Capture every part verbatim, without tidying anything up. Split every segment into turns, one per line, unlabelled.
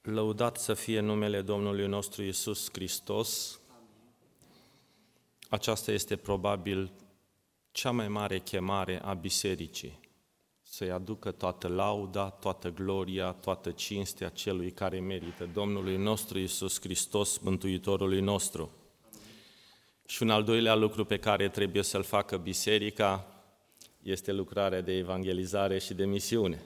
Lăudat să fie numele Domnului nostru Iisus Hristos. Aceasta este probabil cea mai mare chemare a bisericii, să-i aducă toată lauda, toată gloria, toată cinstea celui care merită, Domnului nostru Iisus Hristos, Mântuitorului nostru. Și un al doilea lucru pe care trebuie să-l facă biserica este lucrarea de evangelizare și de misiune.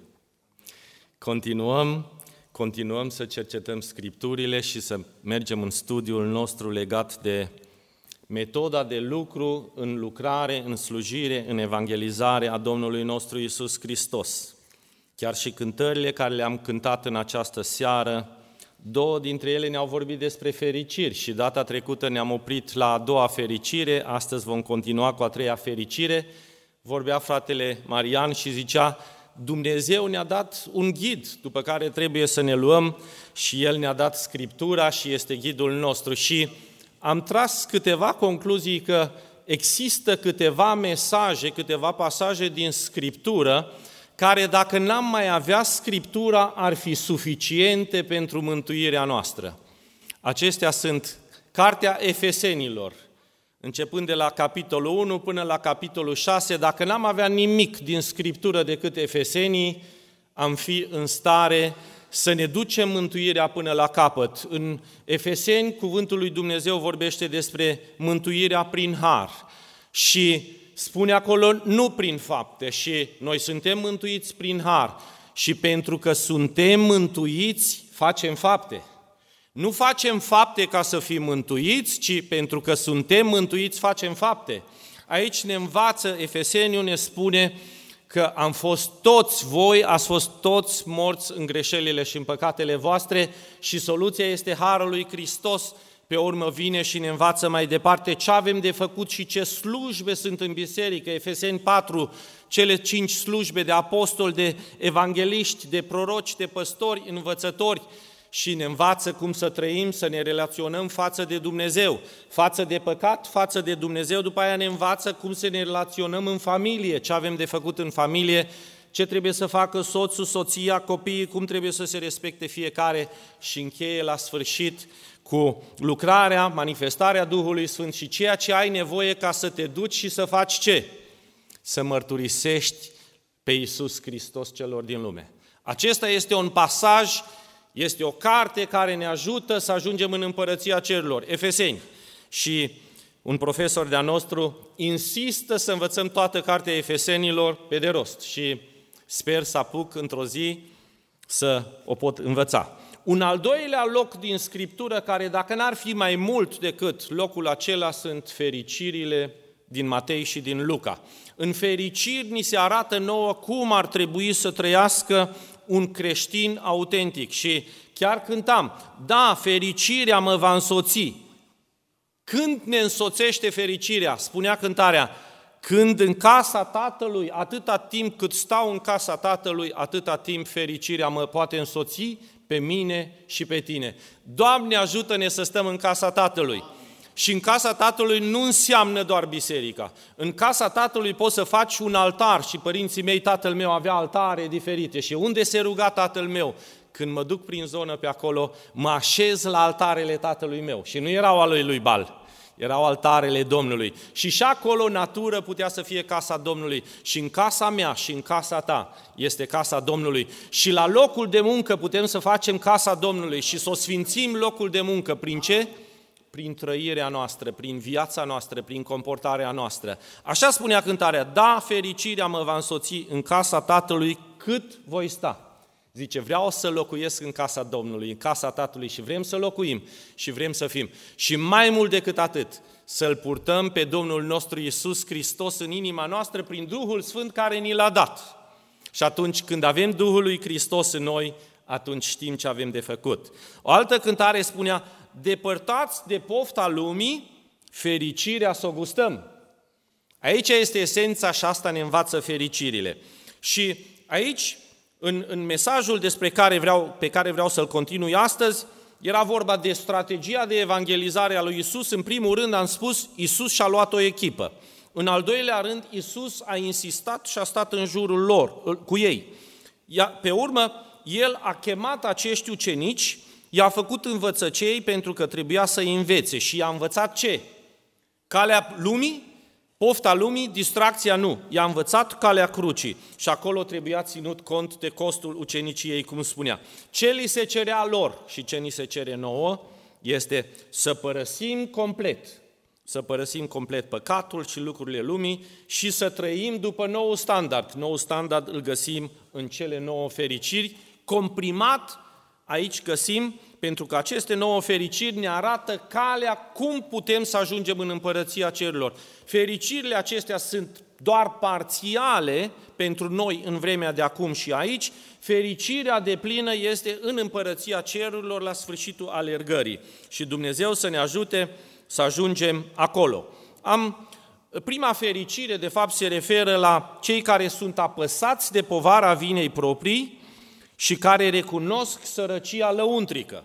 Continuăm, continuăm să cercetăm Scripturile și să mergem în studiul nostru legat de metoda de lucru în lucrare, în slujire, în evangelizare a Domnului nostru Iisus Hristos. Chiar și cântările care le-am cântat în această seară, două dintre ele ne-au vorbit despre fericiri și data trecută ne-am oprit la a doua fericire, astăzi vom continua cu a treia fericire. Vorbea fratele Marian și zicea: Dumnezeu ne-a dat un ghid după care trebuie să ne luăm și El ne-a dat Scriptura și este ghidul nostru. Și am tras câteva concluzii că există câteva mesaje, câteva pasaje din Scriptură care, dacă n-am mai avea Scriptura, ar fi suficiente pentru mântuirea noastră. Acestea sunt Cartea Efesenilor, începând de la capitolul unu până la capitolul șase, dacă n-am avea nimic din Scriptură decât Efesenii, am fi în stare să ne ducem mântuirea până la capăt. În Efeseni, cuvântul lui Dumnezeu vorbește despre mântuirea prin har și spune acolo nu prin fapte, și noi suntem mântuiți prin har și pentru că suntem mântuiți facem fapte. Nu facem fapte ca să fim mântuiți, ci pentru că suntem mântuiți facem fapte. Aici ne învață, Efeseniul ne spune că am fost toți, voi ați fost toți morți în greșelile și în păcatele voastre și soluția este harul lui Hristos. Pe urmă vine și ne învață mai departe ce avem de făcut și ce slujbe sunt în biserică. Efeseni patru, cele cinci slujbe de apostoli, de evangeliști, de proroci, de păstori, învățători, și ne învață cum să trăim, să ne relaționăm față de Dumnezeu, față de păcat, față de Dumnezeu. După aia ne învață cum să ne relaționăm în familie, ce avem de făcut în familie, ce trebuie să facă soțul, soția, copiii, cum trebuie să se respecte fiecare, și încheie la sfârșit cu lucrarea, manifestarea Duhului Sfânt și ceea ce ai nevoie ca să te duci și să faci ce? Să mărturisești pe Iisus Hristos celor din lume. Acesta este un pasaj, este o carte care ne ajută să ajungem în împărăția cerurilor. Efeseni. Și un profesor de-a nostru insistă să învățăm toată cartea Efesenilor pe de rost și sper să apuc într-o zi să o pot învăța. Un al doilea loc din Scriptură, care dacă n-ar fi mai mult decât locul acela, sunt fericirile din Matei și din Luca. În fericiri ni se arată nouă cum ar trebui să trăiască un creștin autentic. Și chiar cântam: da, fericirea mă va însoți. Când ne însoțește fericirea? Spunea cântarea: când în casa Tatălui, atâta timp cât stau în casa Tatălui, atâta timp fericirea mă poate însoți pe mine și pe tine. Doamne, ajută-ne să stăm în casa Tatălui. Și în casa Tatălui nu înseamnă doar biserica. În casa Tatălui poți să faci un altar și părinții mei, tatăl meu avea altare diferite. Și unde se ruga tatăl meu? Când mă duc prin zonă pe acolo, mă așez la altarele tatălui meu. Și nu erau ale lui Bal, erau altarele Domnului. Și și acolo natură putea să fie casa Domnului. Și în casa mea și în casa ta este casa Domnului. Și la locul de muncă putem să facem casa Domnului și să o sfințim locul de muncă. Prin ce? Prin trăirea noastră, prin viața noastră, prin comportarea noastră. Așa spunea cântarea: da, fericirea mă va însoți în casa Tatălui cât voi sta. Zice, vreau să locuiesc în casa Domnului, în casa Tatălui, și vrem să locuim și vrem să fim. Și mai mult decât atât, să-L purtăm pe Domnul nostru Iisus Hristos în inima noastră prin Duhul Sfânt care ni l-a dat. Și atunci când avem Duhul lui Hristos în noi, atunci știm ce avem de făcut. O altă cântare spunea: depărtați de pofta lumii, fericirea să o gustăm. Aici este esența și asta ne învață fericirile. Și aici, în, în mesajul despre care vreau, pe care vreau să-l continui astăzi, era vorba de strategia de evangelizare a lui Iisus. În primul rând am spus, Iisus și-a luat o echipă. În al doilea rând, Iisus a insistat și a stat în jurul lor, cu ei. Pe urmă, El a chemat acești ucenici I-a făcut învățăcei pentru că trebuia să îi învețe și i-a învățat ce? Calea lumii? Pofta lumii, distracția nu. I-a învățat calea crucii și acolo trebuia ținut cont de costul uceniciei, cum spunea. Ce li se cerea lor și ce ni se cere nouă este să părăsim complet, să părăsim complet păcatul și lucrurile lumii și să trăim după nou standard. Nou standard îl găsim în cele nouă fericiri, comprimat aici găsim, pentru că aceste nouă fericiri ne arată calea cum putem să ajungem în împărăția cerurilor. Fericirile acestea sunt doar parțiale pentru noi în vremea de acum și aici. Fericirea deplină este în împărăția cerurilor la sfârșitul alergării. Și Dumnezeu să ne ajute să ajungem acolo. Am, prima fericire, de fapt, se referă la cei care sunt apăsați de povara vinei proprii și care recunosc sărăcia lăuntrică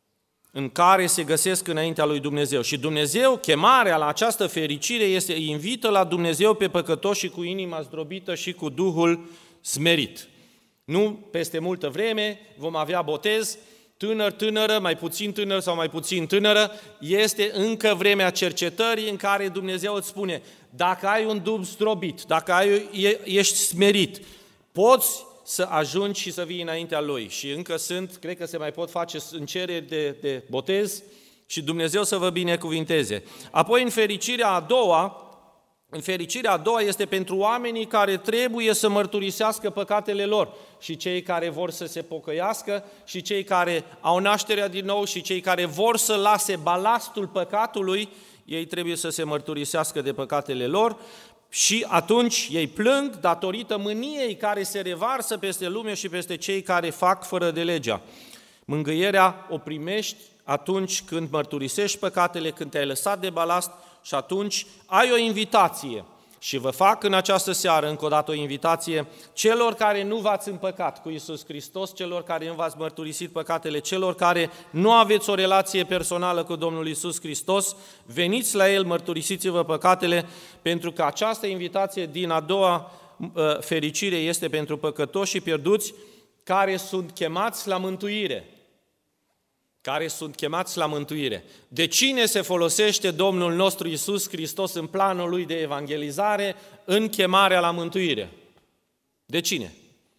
în care se găsesc înaintea lui Dumnezeu. Și Dumnezeu, chemarea la această fericire este, îi invită la Dumnezeu pe păcătoși cu inima zdrobită și cu Duhul smerit. Nu peste multă vreme vom avea botez, tânăr, tânără, mai puțin tânăr sau mai puțin tânără, este încă vremea cercetării în care Dumnezeu îți spune, dacă ai un duh zdrobit, dacă ai, ești smerit, poți să ajungi și să vii înaintea Lui. Și încă sunt, cred că se mai pot face încereri de, de botez și Dumnezeu să vă binecuvinteze. Apoi în fericirea a doua, în fericirea a doua este pentru oamenii care trebuie să mărturisească păcatele lor și cei care vor să se pocăiască și cei care au nașterea din nou și cei care vor să lase balastul păcatului, ei trebuie să se mărturisească de păcatele lor. Și atunci ei plâng datorită mâniei care se revarsă peste lume și peste cei care fac fără de legea. Mângâierea o primești atunci când mărturisești păcatele, când te-ai lăsat de balast și atunci ai o invitație. Și vă fac în această seară încă o dată o invitație celor care nu v-ați împăcat cu Iisus Hristos, celor care nu v-ați mărturisit păcatele, celor care nu aveți o relație personală cu Domnul Iisus Hristos, veniți la El, mărturisiți-vă păcatele, pentru că această invitație din a doua fericire este pentru păcătoși și pierduți care sunt chemați la mântuire. care sunt chemați la mântuire. De cine se folosește Domnul nostru Iisus Hristos în planul Lui de evangelizare, în chemarea la mântuire? De cine?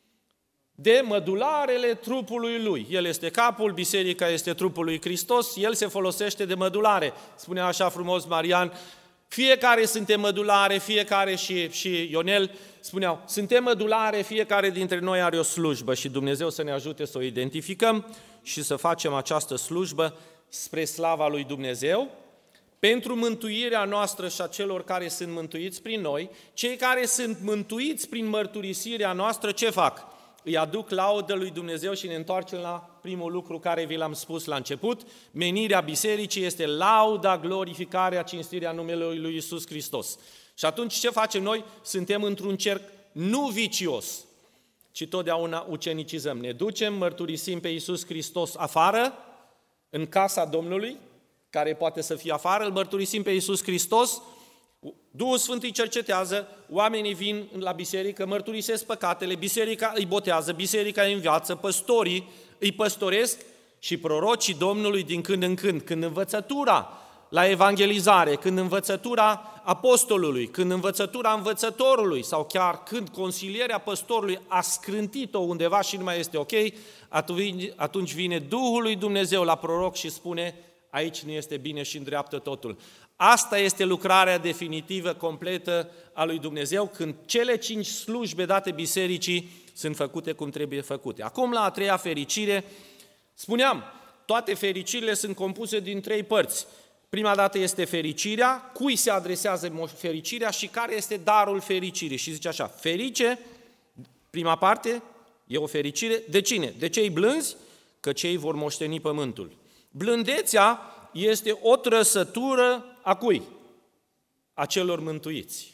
De mădularele trupului Lui. El este capul, biserica este trupul lui Hristos, El se folosește de mădulare. Spunea așa frumos Marian, fiecare suntem mădulare, fiecare și, și Ionel spuneau, suntem mădulare, fiecare dintre noi are o slujbă și Dumnezeu să ne ajute să o identificăm și să facem această slujbă spre slava lui Dumnezeu, pentru mântuirea noastră și a celor care sunt mântuiți prin noi. Cei care sunt mântuiți prin mărturisirea noastră, ce fac? Îi aduc laudă lui Dumnezeu și ne întoarcem la primul lucru care vi l-am spus la început. Menirea bisericii este lauda, glorificarea, cinstirea numelui lui Iisus Hristos. Și atunci ce facem noi? Suntem într-un cerc nu vicios, ci totdeauna ucenicizăm. Ne ducem, mărturisim pe Iisus Hristos afară, în casa Domnului, care poate să fie afară, îl mărturisim pe Iisus Hristos, Duhul Sfânt îi cercetează, oamenii vin la biserică, mărturisesc păcatele, biserica îi botează, biserica îi învață, păstorii îi păstoresc și prorocii Domnului din când în când, când învățătura la evangelizare, când învățătura apostolului, când învățătura învățătorului sau chiar când consilierea păstorului a scrântit-o undeva și nu mai este ok, atunci vine Duhul lui Dumnezeu la proroc și spune, aici nu este bine și îndreaptă totul. Asta este lucrarea definitivă, completă a lui Dumnezeu, când cele cinci slujbe date bisericii sunt făcute cum trebuie făcute. Acum, la a treia fericire, spuneam, toate fericirile sunt compuse din trei părți. Prima dată este fericirea, cui se adresează fericirea și care este darul fericirii. Și zice așa, ferice, prima parte, e o fericire, de cine? De cei blânzi, că cei vor moșteni pământul. Blândețea este o trăsătură a cui? A celor mântuiți.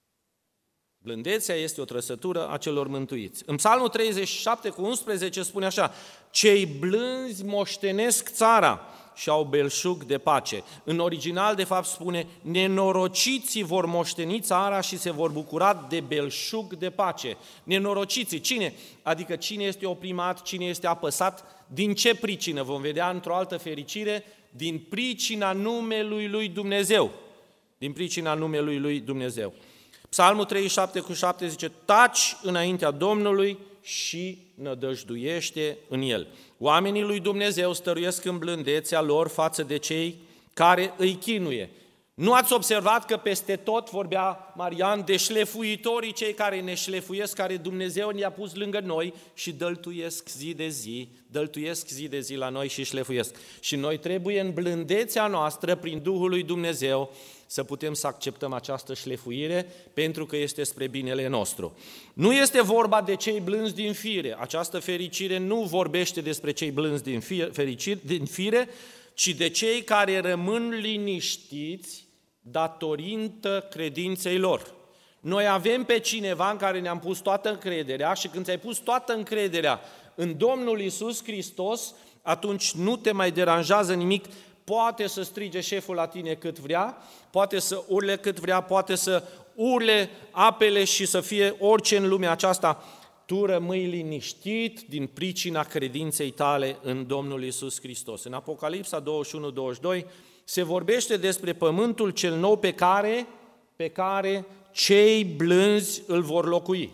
Blândețea este o trăsătură a celor mântuiți. În Psalmul treizeci și șapte cu unsprezece spune așa, cei blânzi moștenesc țara și au belșug de pace. În original, de fapt, spune, nenorociții vor moșteni țara și se vor bucura de belșug de pace. Nenorociții, cine? Adică cine este oprimat, cine este apăsat, din ce pricină? Vom vedea într-o altă fericire, din pricina numelui lui Dumnezeu. Din pricina numelui lui Dumnezeu. Psalmul treizeci și șapte cu șapte zice, taci înaintea Domnului și nădăjduiește în El. Oamenii lui Dumnezeu stăruiesc în blândețea lor față de cei care îi chinuie. Nu ați observat că peste tot, vorbea Marian, de șlefuitorii, cei care ne șlefuiesc, care Dumnezeu ne-a pus lângă noi și dăltuiesc zi de zi, dăltuiesc zi de zi la noi și șlefuiesc. Și noi trebuie în blândețea noastră, prin Duhul lui Dumnezeu, să putem să acceptăm această șlefuire, pentru că este spre binele nostru. Nu este vorba de cei blânzi din fire. Această fericire nu vorbește despre cei blânzi din fire, fericire, din fire, ci de cei care rămân liniștiți datorită credinței lor. Noi avem pe cineva în care ne-am pus toată încrederea și când ți-ai pus toată încrederea în Domnul Iisus Hristos, atunci nu te mai deranjează nimic. Poate să strige șeful la tine cât vrea, poate să urle cât vrea, poate să urle apele și să fie orice în lumea aceasta. Tu rămâi liniștit din pricina credinței tale în Domnul Iisus Hristos. În Apocalipsa douăzeci și unu douăzeci și doi se vorbește despre pământul cel nou pe care, pe care cei blânzi îl vor locui.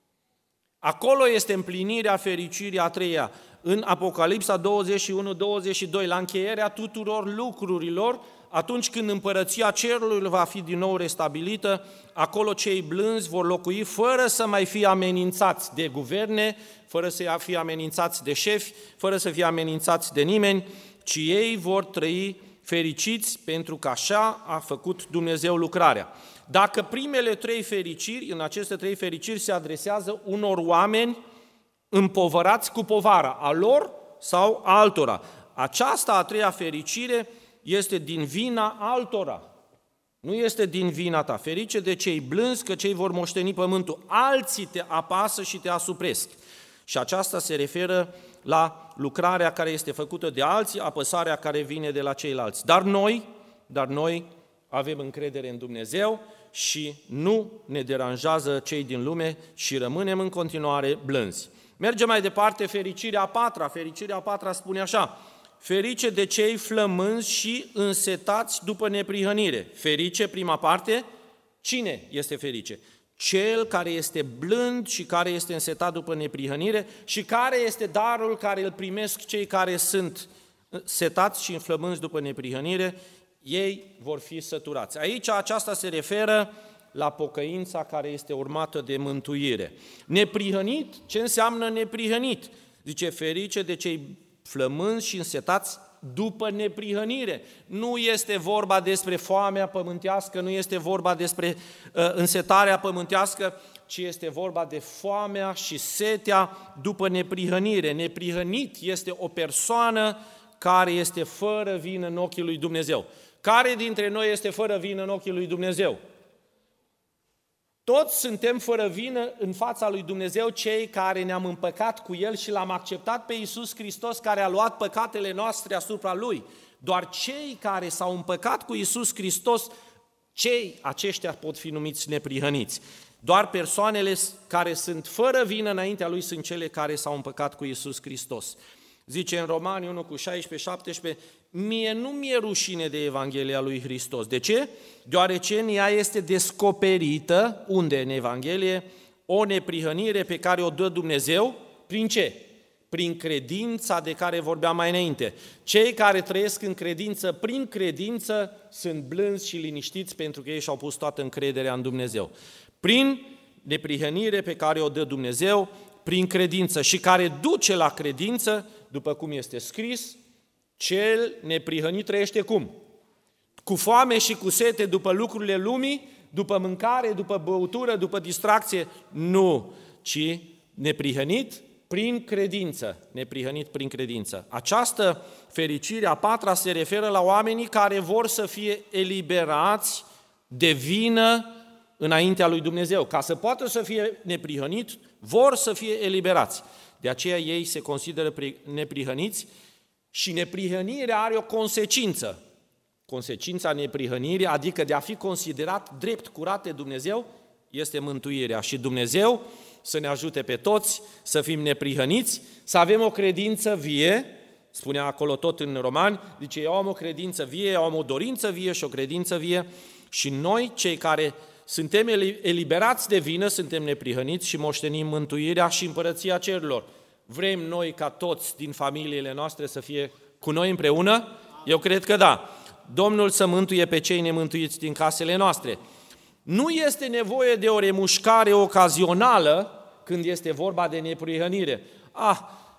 Acolo este împlinirea fericirii a treia. În Apocalipsa douăzeci și unu douăzeci și doi, la încheierea tuturor lucrurilor, atunci când împărăția cerului va fi din nou restabilită, acolo cei blânzi vor locui fără să mai fie amenințați de guverne, fără să fie amenințați de șefi, fără să fie amenințați de nimeni, ci ei vor trăi fericiți pentru că așa a făcut Dumnezeu lucrarea. Dacă primele trei fericiri, în aceste trei fericiri se adresează unor oameni împovărați cu povara, a lor sau a altora, aceasta a treia fericire este din vina altora, nu este din vina ta. Ferice de cei blânzi, că cei vor moșteni pământul. Alții te apasă și te asupresc. Și aceasta se referă la lucrarea care este făcută de alții, apăsarea care vine de la ceilalți. Dar noi, dar noi avem încredere în Dumnezeu și nu ne deranjează cei din lume și rămânem în continuare blânzi. Mergem mai departe, fericirea a patra. Fericirea a patra spune așa, ferice de cei flămânzi și însetați după neprihănire. Ferice, prima parte, cine este ferice? Cel care este blând și care este însetat după neprihănire și care este darul care îl primesc cei care sunt setați și înflămânzi după neprihănire, ei vor fi săturați. Aici aceasta se referă la pocăința care este urmată de mântuire. Neprihănit, ce înseamnă neprihănit? Zice, ferice de cei flămânzi și însetați după neprihănire. Nu este vorba despre foamea pământească, nu este vorba despre uh, însetarea pământească, ci este vorba de foamea și setea după neprihănire. Neprihănit este o persoană care este fără vină în ochii lui Dumnezeu. Care dintre noi este fără vină în ochii lui Dumnezeu? Toți suntem fără vină în fața lui Dumnezeu, cei care ne-am împăcat cu El și L-am acceptat pe Iisus Hristos, care a luat păcatele noastre asupra Lui. Doar cei care s-au împăcat cu Iisus Hristos, cei aceștia pot fi numiți neprihăniți. Doar persoanele care sunt fără vină înaintea Lui sunt cele care s-au împăcat cu Iisus Hristos. Zice în Romani unu cu șaisprezece șaptesprezece, mie nu mi-e rușine de Evanghelia lui Hristos. De ce? Deoarece în ea este descoperită, unde în Evanghelie, o neprihănire pe care o dă Dumnezeu, prin ce? Prin credința de care vorbeam mai înainte. Cei care trăiesc în credință, prin credință, sunt blânzi și liniștiți pentru că ei și-au pus toată încrederea în Dumnezeu. Prin neprihănire pe care o dă Dumnezeu, prin credință și care duce la credință, după cum este scris, cel neprihănit trăiește cum? Cu foame și cu sete după lucrurile lumii, după mâncare, după băutură, după distracție? Nu, ci neprihănit prin credință. Neprihănit prin credință. Această fericire a patra se referă la oamenii care vor să fie eliberați de vină înaintea lui Dumnezeu. Ca să poată să fie neprihănit, vor să fie eliberați. De aceea ei se consideră neprihăniți Și neprihănirea are o consecință. Consecința neprihănirii, adică de a fi considerat drept, curat de Dumnezeu, este mântuirea. Și Dumnezeu să ne ajute pe toți să fim neprihăniți, să avem o credință vie, spunea acolo tot în Romani, zice, eu am o credință vie, eu am o dorință vie și o credință vie, și noi, cei care suntem eliberați de vină, suntem neprihăniți și moștenim mântuirea și împărăția cerurilor. Vrem noi ca toți din familiile noastre să fie cu noi împreună? Eu cred că da. Domnul să mântuie pe cei nemântuiți din casele noastre. Nu este nevoie de o remușcare ocazională când este vorba de neprihănire. Ah,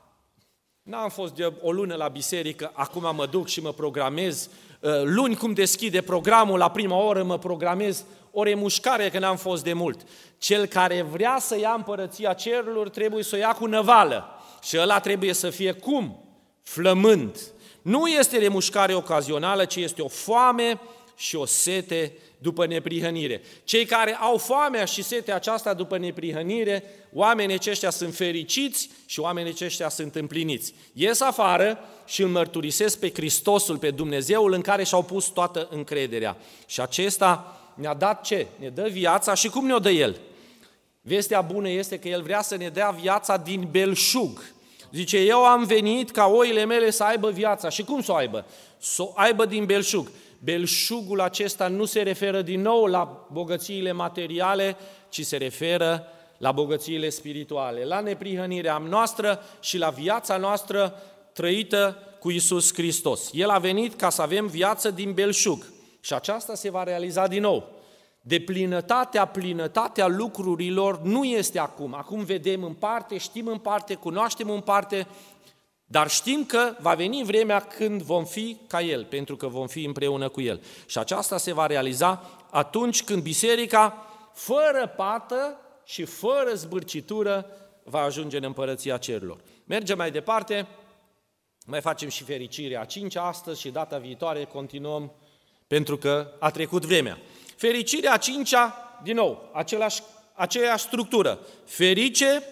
n-am fost de o lună la biserică, acum mă duc și mă programez. Luni cum deschide programul, la prima oră mă programez. O remușcare că n-am fost de mult. Cel care vrea să ia împărăția cerurilor trebuie să o ia cu năvală. Și ăla trebuie să fie cum? Flămând. Nu este remușcare ocazională, ci este o foame și o sete după neprihănire. Cei care au foamea și setea aceasta după neprihănire, oamenii aceștia sunt fericiți și oamenii aceștia sunt împliniți. Ies afară și îl mărturisesc pe Hristosul, pe Dumnezeul în care și-au pus toată încrederea. Și acesta ne-a dat ce? Ne dă viața și cum ne-o dă El? Vestea bună este că El vrea să ne dea viața din belșug. Zice, eu am venit ca oile mele să aibă viața. Și cum să o aibă? Să o aibă din belșug. Belșugul acesta nu se referă din nou la bogățiile materiale, ci se referă la bogățiile spirituale, la neprihănirea noastră și la viața noastră trăită cu Iisus Hristos. El a venit ca să avem viață din belșug și aceasta se va realiza din nou. Deplinătatea, plinătatea lucrurilor nu este acum. Acum vedem în parte, știm în parte, cunoaștem în parte, dar știm că va veni vremea când vom fi ca El, pentru că vom fi împreună cu El. Și aceasta se va realiza atunci când biserica, fără pată și fără zbârcitură, va ajunge în împărăția cerurilor. Mergem mai departe, mai facem și fericirea a cincea astăzi și data viitoare continuăm, pentru că a trecut vremea. Fericirea a cincea, din nou, același, aceeași structură. Ferice,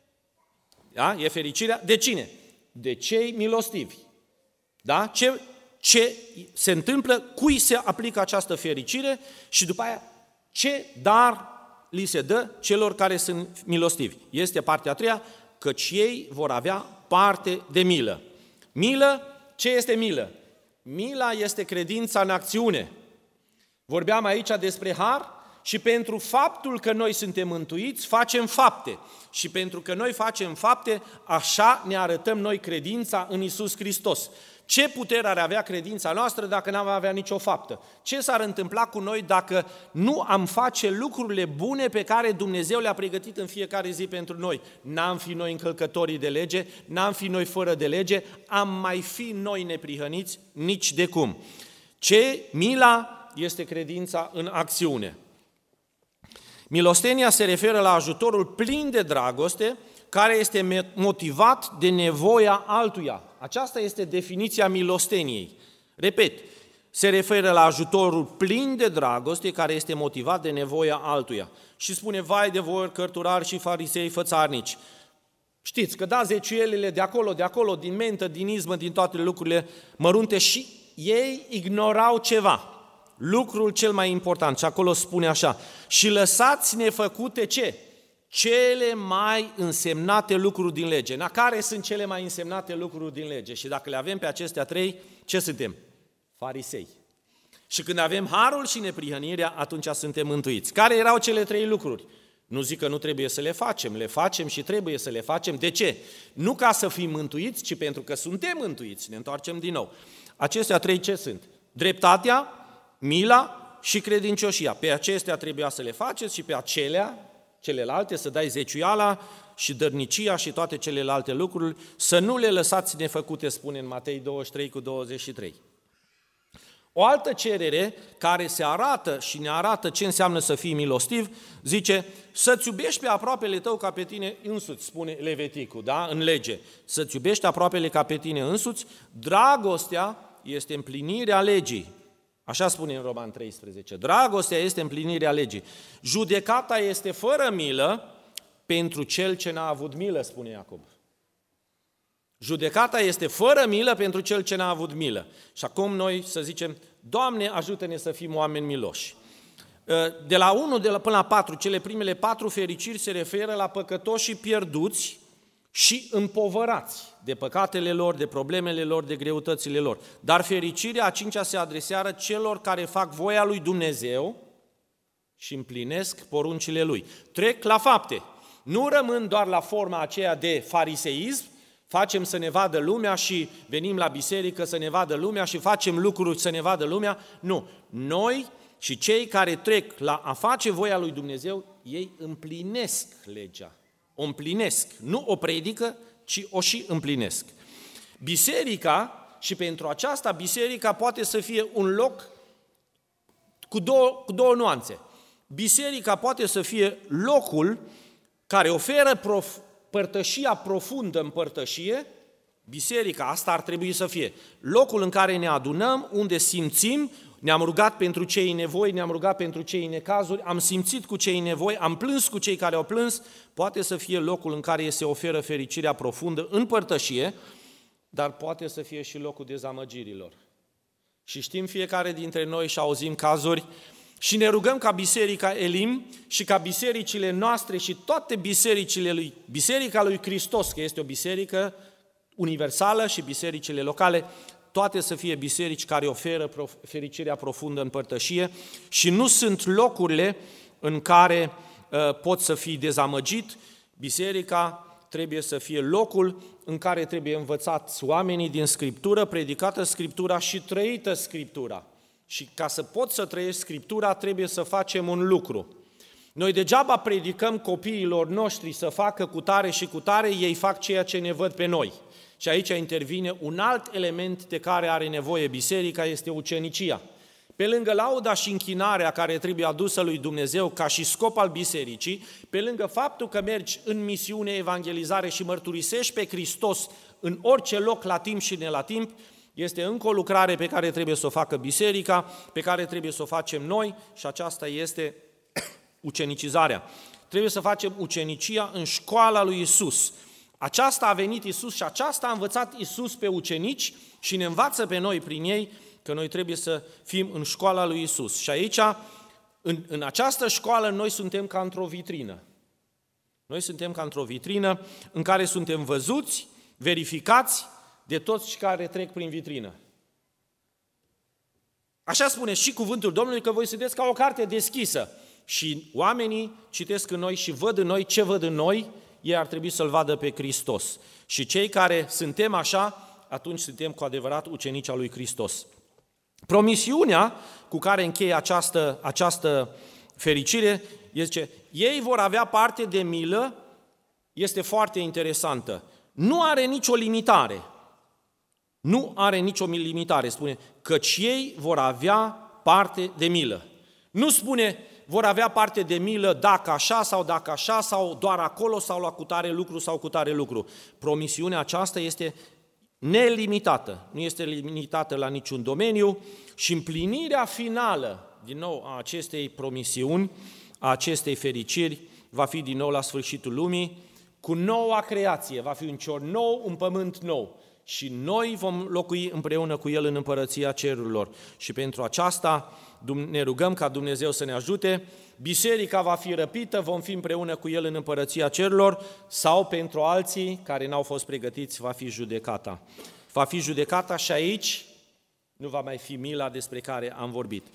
da? E fericirea de cine? De cei milostivi. Da? Ce, ce se întâmplă, cui se aplică această fericire și după aia ce dar li se dă celor care sunt milostivi. Este partea a treia, căci ei vor avea parte de milă. Milă, ce este milă? Mila este credința în acțiune. Vorbeam aici despre har și pentru faptul că noi suntem mântuiți, facem fapte. Și pentru că noi facem fapte, așa ne arătăm noi credința în Iisus Hristos. Ce putere ar avea credința noastră dacă n-am avea nicio faptă? Ce s-ar întâmpla cu noi dacă nu am face lucrurile bune pe care Dumnezeu le-a pregătit în fiecare zi pentru noi? N-am fi noi încălcătorii de lege, n-am fi noi fără de lege, am mai fi noi neprihăniți nici de cum. Ce mila este credința în acțiune. Milostenia se referă la ajutorul plin de dragoste, care este motivat de nevoia altuia. Aceasta este definiția milosteniei. Repet, se referă la ajutorul plin de dragoste, care este motivat de nevoia altuia. Și spune, vai de voi, cărturari și farisei fățarnici. Știți că dați zeciuielile de acolo, de acolo, din mentă, din izmă, din toate lucrurile mărunte și ei ignorau ceva. Lucrul cel mai important, și acolo spune așa, și lăsați nefăcute ce? Cele mai însemnate lucruri din lege. Na, care sunt cele mai însemnate lucruri din lege? Și dacă le avem pe acestea trei, ce suntem? Farisei. Și când avem harul și neprihănirea, atunci suntem mântuiți. Care erau cele trei lucruri? Nu zic că nu trebuie să le facem, le facem și trebuie să le facem. De ce? Nu ca să fim mântuiți, ci pentru că suntem mântuiți. Ne întoarcem din nou. Acestea trei ce sunt? Dreptatea, mila și credincioșia. Pe acestea trebuia să le faceți și pe acelea, celelalte, să dai zeciuiala și dărnicia și toate celelalte lucruri, să nu le lăsați nefăcute, spune în Matei douăzeci și trei cu douăzeci și trei. O altă cerere care se arată și ne arată ce înseamnă să fii milostiv, zice, să-ți iubești pe aproapele tău ca pe tine însuți, spune Leviticul, da? În lege. Să-ți iubești aproapele ca pe tine însuți, dragostea este împlinirea legii. Așa spune în Roman treisprezece. Dragostea este împlinirea legii. Judecata este fără milă pentru cel ce n-a avut milă, spune Iacob. Judecata este fără milă pentru cel ce n-a avut milă. Și acum noi să zicem, Doamne, ajută-ne să fim oameni miloși. De la unu de la, până la patru, cele primele patru fericiri se referă la păcătoșii pierduți și împovărați de păcatele lor, de problemele lor, de greutățile lor. Dar fericirea a cincea se adresează celor care fac voia lui Dumnezeu și împlinesc poruncile Lui. Trec la fapte. Nu rămân doar la forma aceea de fariseism, facem să ne vadă lumea și venim la biserică să ne vadă lumea și facem lucruri să ne vadă lumea. Nu. Noi și cei care trec la a face voia lui Dumnezeu, ei împlinesc legea. O împlinesc. Nu o predică, ci o și împlinesc. Biserica, și pentru aceasta, biserica poate să fie un loc cu două, cu două nuanțe. Biserica poate să fie locul care oferă prof, părtășia profundă în părtășie. Biserica, asta ar trebui să fie locul în care ne adunăm, unde simțim, ne-am rugat pentru cei nevoi, ne-am rugat pentru cei necazuri, am simțit cu cei nevoi, am plâns cu cei care au plâns. Poate să fie locul în care se oferă fericirea profundă în părtășie, dar poate să fie și locul dezamăgirilor. Și știm fiecare dintre noi și auzim cazuri și ne rugăm ca Biserica Elim și ca bisericile noastre și toate bisericile lui, Biserica lui Hristos, că este o biserică universală, și bisericile locale, toate să fie biserici care oferă fericirea profundă în părtășie și nu sunt locurile în care uh, poți să fii dezamăgit. Biserica trebuie să fie locul în care trebuie învățați oamenii din Scriptură, predicată Scriptura și trăită Scriptura. Și ca să poți să trăiești Scriptura, trebuie să facem un lucru. Noi degeaba predicăm copiilor noștri să facă cutare și cutare, ei fac ceea ce ne văd pe noi. Și aici intervine un alt element de care are nevoie biserica, este ucenicia. Pe lângă lauda și închinarea care trebuie adusă lui Dumnezeu ca și scop al bisericii, pe lângă faptul că mergi în misiune, evangelizare și mărturisești pe Hristos în orice loc, la timp și ne la timp, este încă o lucrare pe care trebuie să o facă biserica, pe care trebuie să o facem noi, și aceasta este ucenicizarea. Trebuie să facem ucenicia în școala lui Isus. Aceasta a venit Isus și aceasta a învățat Isus pe ucenici și ne învață pe noi prin ei că noi trebuie să fim în școala lui Isus. Și aici, în, în această școală, noi suntem ca într-o vitrină. Noi suntem ca într-o vitrină în care suntem văzuți, verificați de toți care trec prin vitrină. Așa spune și cuvântul Domnului, că voi sunteți ca o carte deschisă și oamenii citesc în noi și văd în noi ce văd în noi, ei ar trebui să-L vadă pe Hristos. Și cei care suntem așa, atunci suntem cu adevărat ucenici al lui Hristos. Promisiunea cu care încheie această, această fericire este: ei vor avea parte de milă, este foarte interesantă. Nu are nicio limitare. Nu are nicio limitare, spune, căci ei vor avea parte de milă. Nu spune vor avea parte de milă dacă așa sau dacă așa sau doar acolo sau la cutare lucru sau cutare lucru. Promisiunea aceasta este nelimitată, nu este limitată la niciun domeniu și împlinirea finală, din nou, a acestei promisiuni, a acestei fericiri, va fi din nou la sfârșitul lumii, cu noua creație, va fi un cer nou, un pământ nou. Și noi vom locui împreună cu El în împărăția cerurilor. Și pentru aceasta ne rugăm ca Dumnezeu să ne ajute. Biserica va fi răpită, vom fi împreună cu El în împărăția cerurilor, sau pentru alții care n-au fost pregătiți va fi judecata. Va fi judecata și aici nu va mai fi mila despre care am vorbit.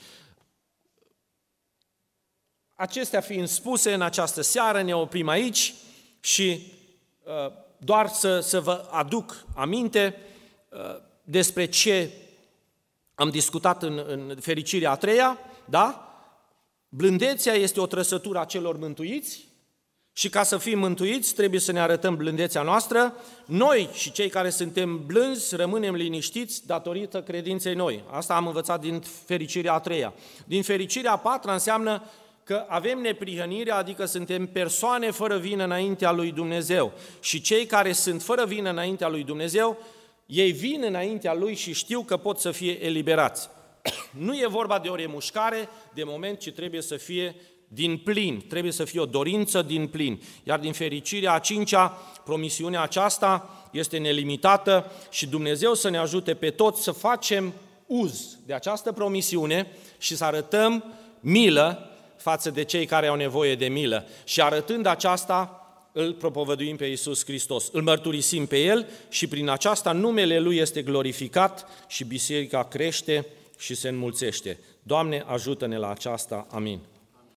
Acestea fiind spuse, în această seară ne oprim aici și uh, doar să, să vă aduc aminte uh, despre ce am discutat în, în fericirea a treia, da? Blândețea este o trăsătură a celor mântuiți și ca să fim mântuiți trebuie să ne arătăm blândețea noastră. Noi și cei care suntem blânzi rămânem liniștiți datorită credinței noi. Asta am învățat din fericirea a treia. Din fericirea a patra înseamnă că avem neprihănirea, adică suntem persoane fără vină înaintea lui Dumnezeu. Și cei care sunt fără vină înaintea lui Dumnezeu, ei vin înaintea lui și știu că pot să fie eliberați. Nu e vorba de o remușcare de moment, ci trebuie să fie din plin, trebuie să fie o dorință din plin. Iar din fericire, a cincea, promisiunea aceasta este nelimitată și Dumnezeu să ne ajute pe toți să facem uz de această promisiune și să arătăm milă față de cei care au nevoie de milă. Și arătând aceasta, îl propovăduim pe Iisus Hristos, îl mărturisim pe El și prin aceasta numele Lui este glorificat și biserica crește și se înmulțește. Doamne, ajută-ne la aceasta. Amin.